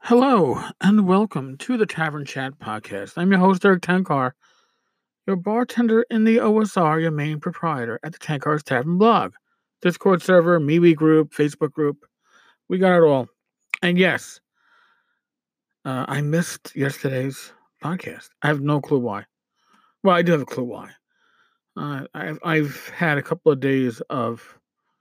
Hello, and welcome to the Tavern Chat Podcast. I'm your host, Eric Tankar, your bartender in the OSR, your main proprietor at the Tankar's Tavern blog, Discord server, MeWe group, Facebook group. We got it all. And yes, I missed yesterday's podcast. I have no clue why. Well, I do have a clue why. I've had a couple of days of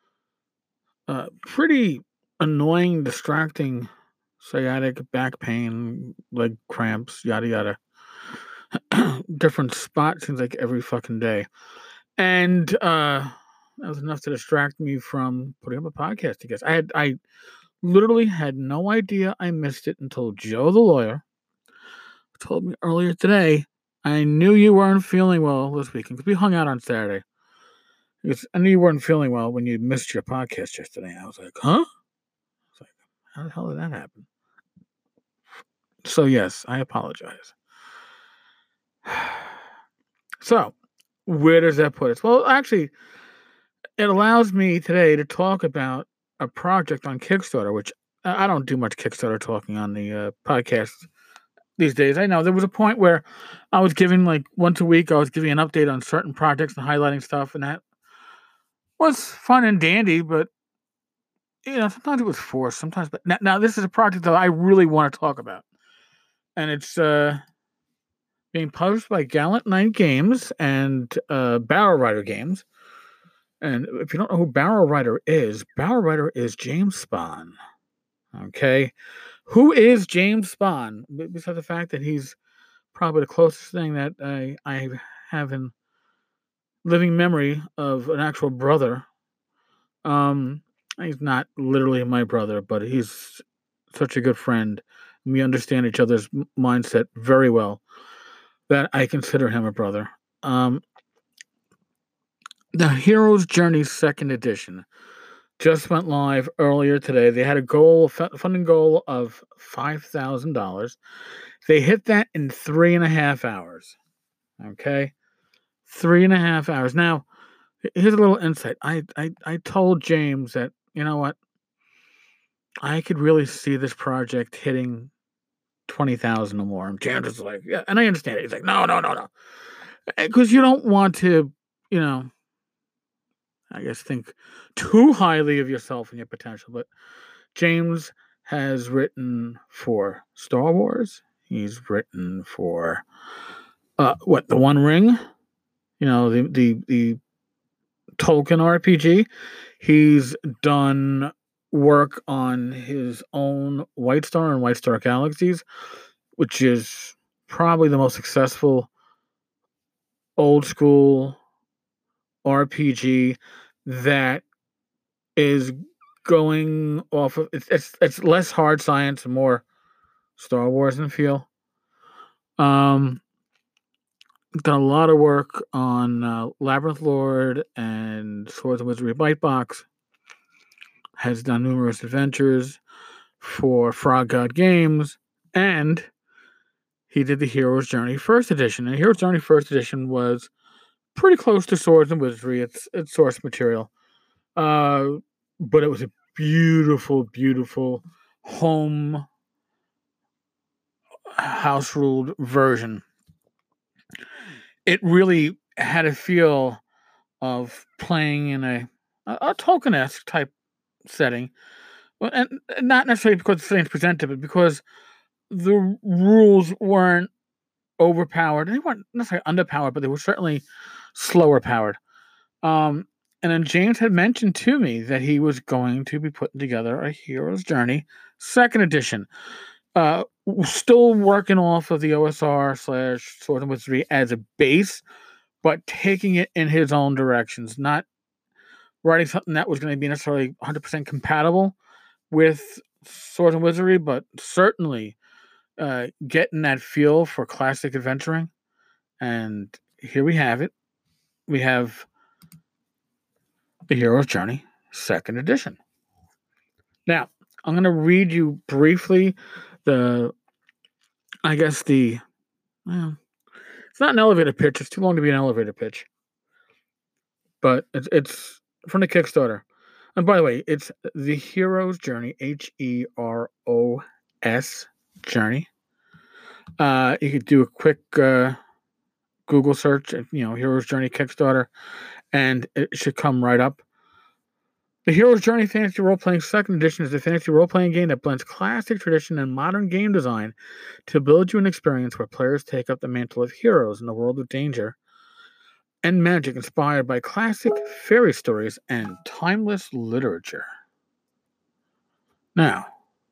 pretty annoying, distracting sciatic back pain, leg cramps, yada yada. Different spot seems like every fucking day. And that was enough to distract me from putting up a podcast, I guess. I literally had no idea I missed it until Joe the lawyer told me earlier today. I knew you weren't feeling well this weekend because we hung out on Saturday. Because I knew you weren't feeling well when you missed your podcast yesterday. I was like, huh? I was like, how the hell did that happen? So yes, I apologize. So, where does that put us? Well, actually, it allows me today to talk about a project on Kickstarter, which I don't do much Kickstarter talking on the podcast these days. I know there was a point where I was giving, like, once a week, I was giving an update on certain projects and highlighting stuff, and that was fun and dandy, but, sometimes it was forced, sometimes. But now this is a project that I really want to talk about, and it's being published by Gallant Knight Games and Barrel Rider Games. And if you don't know who Barrel Rider is James Spahn. Okay. Who is James Spahn? Besides the fact that he's probably the closest thing that I have in living memory of an actual brother. He's not literally my brother, but he's such a good friend. We understand each other's mindset very well that I consider him a brother. The Hero's Journey Second Edition just went live earlier today. They had a funding goal of $5,000. They hit that in 3.5 hours. Okay, 3.5 hours. Now, here's a little insight. I told James that, you know what, I could really see this project hitting 20,000 or more. And James was like, yeah, and I understand it. He's like, no, because you don't want to, you know, I guess think too highly of yourself and your potential. But James has written for Star Wars. He's written for the One Ring, the Tolkien RPG. He's done work on his own White Star and White Star Galaxies, which is probably the most successful old school RPG that is going off of it's less hard science and more Star Wars in feel. Done a lot of work on Labyrinth Lord and Swords and Wizardry Bitebox. Has done numerous adventures for Frog God Games, and he did the Hero's Journey First Edition. And Hero's Journey First Edition was pretty close to Swords and Wizardry. It's source material, but it was a beautiful, beautiful home house ruled version. It really had a feel of playing in a Tolkien-esque type setting, and not necessarily because the things presented, but because the rules weren't overpowered. They weren't necessarily underpowered, but they were certainly slower powered. And then James had mentioned to me that he was going to be putting together a Hero's Journey Second Edition. Still working off of the OSR / Sword and Wizardry as a base, but taking it in his own directions, not writing something that was going to be necessarily 100% compatible with Sword and Wizardry, but certainly getting that feel for classic adventuring. And here we have it. We have the Hero's Journey Second Edition. Now, I'm going to read you briefly it's not an elevator pitch. It's too long to be an elevator pitch. But it's from the Kickstarter. And by the way, it's the Hero's Journey, HEROS Journey. You could do a quick Google search, Hero's Journey Kickstarter, and it should come right up. The Hero's Journey Fantasy Role-Playing 2nd Edition is a fantasy role-playing game that blends classic tradition and modern game design to build you an experience where players take up the mantle of heroes in a world of danger and magic inspired by classic fairy stories and timeless literature. Now,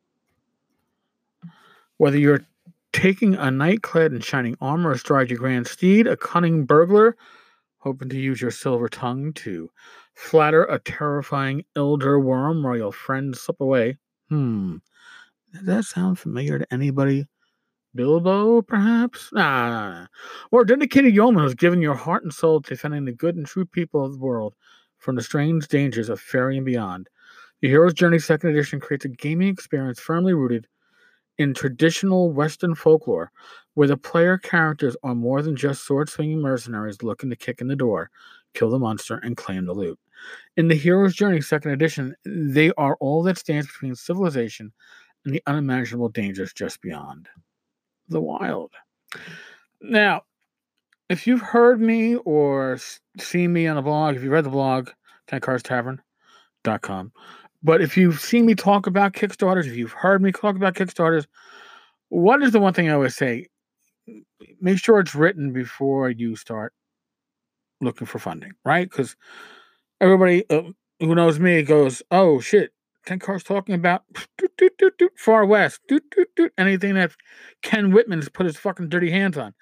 whether you're taking a knight clad in shining armor astride your grand steed, a cunning burglar hoping to use your silver tongue to flatter a terrifying elder worm while your friends slip away. Does that sound familiar to anybody? Bilbo, perhaps? Nah. Or a dedicated yeoman who's given your heart and soul to defending the good and true people of the world from the strange dangers of fairy and beyond. The Hero's Journey 2nd Edition creates a gaming experience firmly rooted in traditional Western folklore, where the player characters are more than just sword-swinging mercenaries looking to kick in the door, kill the monster, and claim the loot. In the Hero's Journey 2nd Edition, they are all that stands between civilization and the unimaginable dangers just beyond the wild. Now, if you've heard me or seen me on the blog, if you read the blog, TenCarsTavern.com, but if you've seen me talk about Kickstarters, if you've heard me talk about Kickstarters, what is the one thing I always say? Make sure it's written before you start looking for funding, right? Because everybody who knows me goes, oh shit, Ken Carr's talking about Far West, anything that Ken Whitman's put his fucking dirty hands on.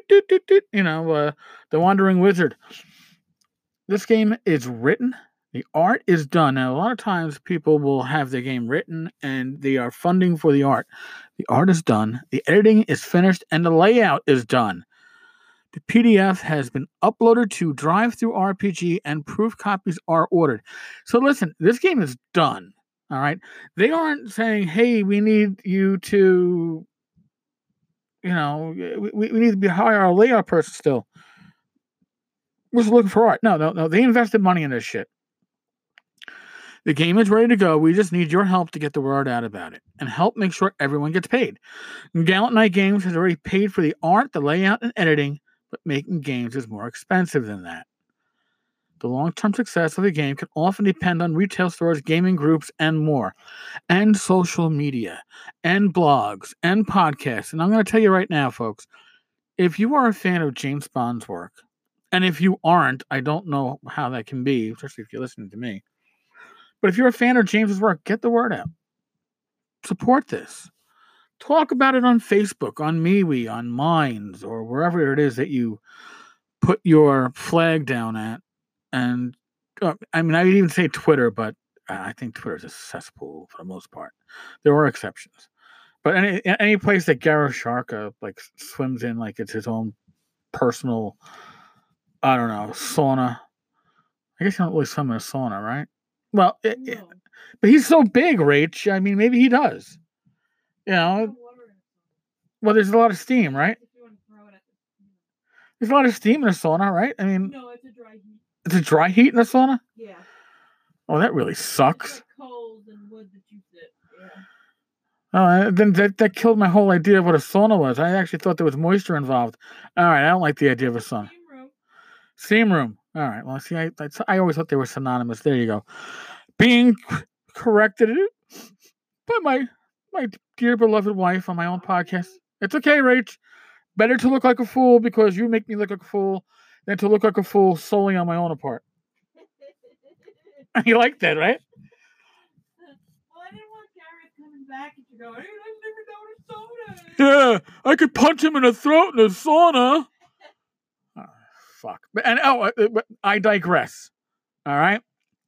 The Wandering Wizard. This game is written. The art is done. Now, a lot of times people will have their game written and they are funding for the art. The art is done. The editing is finished and the layout is done. The PDF has been uploaded to DriveThruRPG and proof copies are ordered. So listen, this game is done. All right. They aren't saying, hey, we need you to, we need to hire our layout person still. We're just looking for art. No. They invested money in this shit. The game is ready to go. We just need your help to get the word out about it and help make sure everyone gets paid. Gallant Knight Games has already paid for the art, the layout, and editing, but making games is more expensive than that. The long-term success of the game can often depend on retail stores, gaming groups, and more, and social media, and blogs, and podcasts. And I'm going to tell you right now, folks, if you are a fan of James Bond's work, and if you aren't, I don't know how that can be, especially if you're listening to me. But if you're a fan of James's work, get the word out. Support this. Talk about it on Facebook, on MeWe, on Minds, or wherever it is that you put your flag down at. And I would even say Twitter, but I think Twitter is a cesspool for the most part. There are exceptions. But any place that Gareth Sharka swims in like it's his own personal, I don't know, sauna. I guess you don't really swim in a sauna, right? Well, but he's so big, Rach. I mean, maybe he does. Well, there's a lot of steam, right? There's a lot of steam in a sauna, right? I mean, no, it's a dry heat. It's a dry heat in a sauna? Yeah. Oh, that really sucks. It's like cold and wood that you sit. Yeah. Oh, then that killed my whole idea of what a sauna was. I actually thought there was moisture involved. All right, I don't like the idea of a sauna. Steam room. All right. Well, see, I always thought they were synonymous. There you go. Being corrected by my dear beloved wife on my own podcast. It's okay, Rach. Better to look like a fool because you make me look like a fool than to look like a fool solely on my own part. You like that, right? Well, I didn't want Gareth coming back and to go, hey, I've never known a sauna. Yeah, I could punch him in the throat in a sauna. Oh, fuck. But I digress. All right.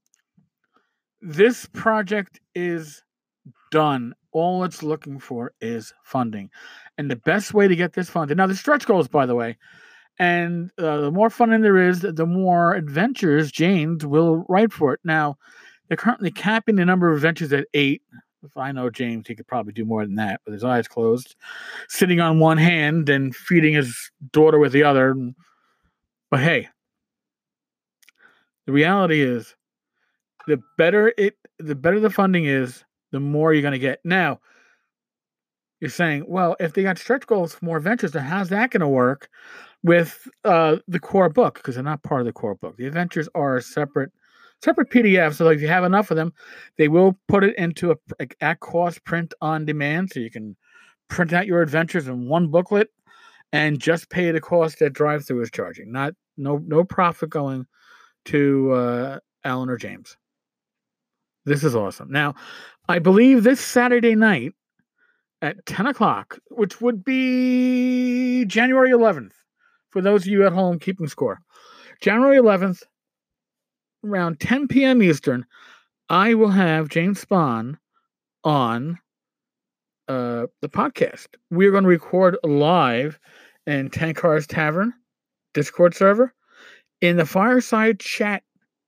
This project is done. All it's looking for is funding. And the best way to get this funded. Now, the stretch goals, by the way, and the more funding there is, the more adventures James will write for it. Now, they're currently capping the number of adventures at 8. If I know James, he could probably do more than that with his eyes closed, sitting on one hand and feeding his daughter with the other. But hey, the reality is, the better the funding is, the more you're going to get. Now, you're saying, well, if they got stretch goals for more adventures, then how's that going to work with the core book? Because they're not part of the core book. The adventures are a separate PDF. So if you have enough of them, they will put it into a at cost print on demand, so you can print out your adventures in one booklet and just pay the cost that drive-through is charging. No profit going to Alan or James. This is awesome. Now, I believe this Saturday night at 10 o'clock, which would be January 11th, for those of you at home keeping score. January 11th, around 10 p.m. Eastern, I will have James Spahn on the podcast. We're going to record live in 10 Cars Tavern Discord server in the Fireside Chat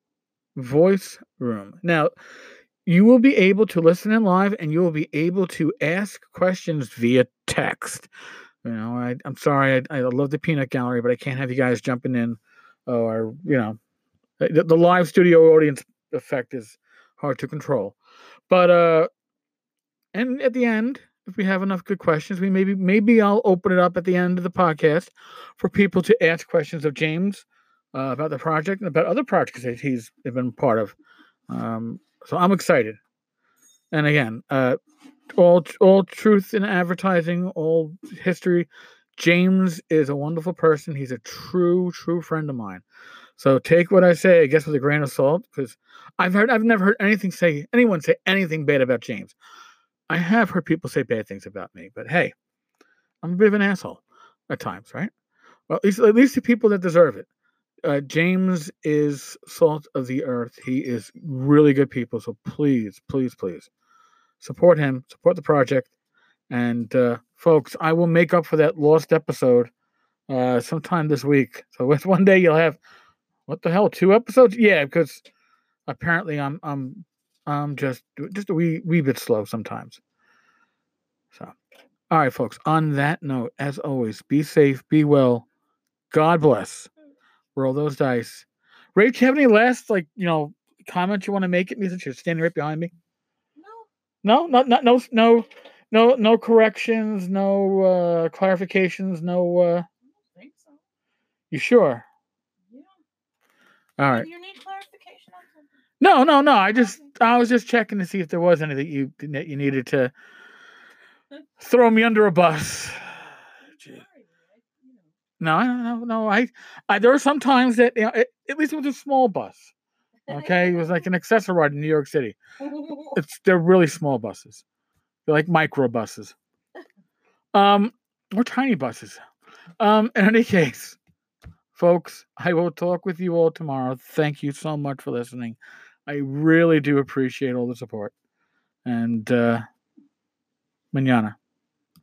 voice room. Now, you will be able to listen in live, and you will be able to ask questions via text. You know, I'm sorry, I love the peanut gallery, but I can't have you guys jumping in, or the live studio audience effect is hard to control. But and at the end, if we have enough good questions, we maybe I'll open it up at the end of the podcast for people to ask questions of James about the project and about other projects that he's been part of. So I'm excited. And again, all truth in advertising, all history. James is a wonderful person. He's a true friend of mine. So take what I say, I guess, with a grain of salt, because I've never heard anyone say anything bad about James. I have heard people say bad things about me, but hey, I'm a bit of an asshole at times, right? Well, at least the people that deserve it. James is salt of the earth. He is really good people. So please support him, support the project. And folks, I will make up for that lost episode sometime this week. So with one day you'll have, what the hell, 2 episodes? Yeah, because apparently I'm just a wee bit slow sometimes. So, all right, folks. On that note, as always, be safe, be well. God bless. Roll those dice. Ray, do you have any last comments you want to make at me since you're standing right behind me? No, no corrections, no clarifications, no. I don't think so. You sure? Yeah. All right. You need clarification on something? No. I was just checking to see if there was anything that you needed to throw me under a bus. No. I there are some times that at least it was a small bus. Okay, it was like an Accessoride in New York City. They're really small buses. They're like micro buses. Or tiny buses. In any case, folks, I will talk with you all tomorrow. Thank you so much for listening. I really do appreciate all the support. And mañana.